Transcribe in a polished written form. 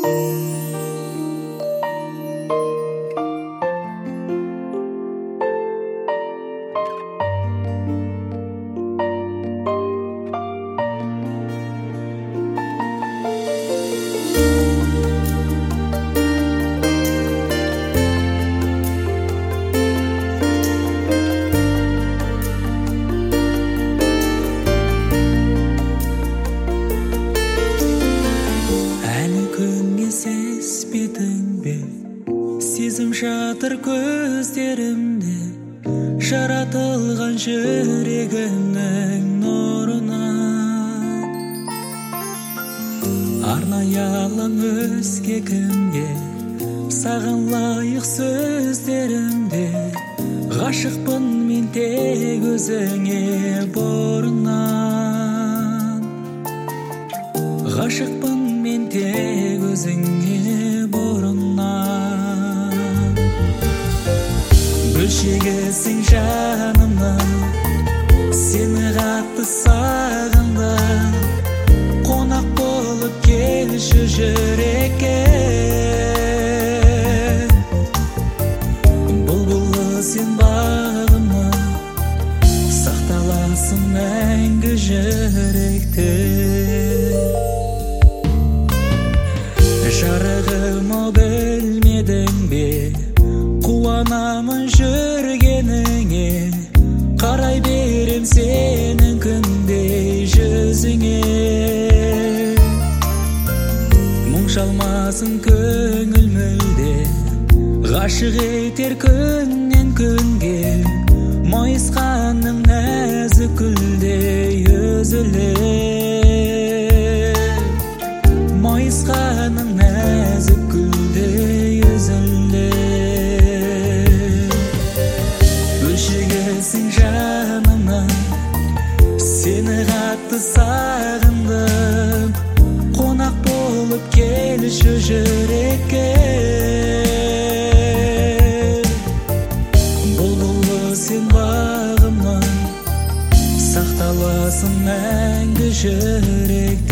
Сезім жатыр көздерімде, жаратылған жүрегімнің нұрынан. Арнаялым өзге кімге, саған лайық сөздерімде, ғашықпын мен тек өзіңе бұрыннан. Ғашықпын мен тек өзіңе бұрыннан. Бөлшегісің жанымның, сені қатты сағындым. Қонақ болып келші жүрекке, бұлбұлы сен бағымның, сақталасың мәңгі жүректе. Жарығым-ау, білмедің бе, қуанамын жүргеніңе, қарай берем сенің күндей жүзіңе. Мұң шалмасын көңіл мүлде, ғашық етер күннен күнге, майысқаным нәзік гүлдей үзілер. Майысқаным нәзік гүлдей үзілер. Бөлшегісің жанымның, сені қатты сағындым. Қонақ болып келші жүрекке, бұлбұлы сен бағымның, сақталасың мәңгі жүректе.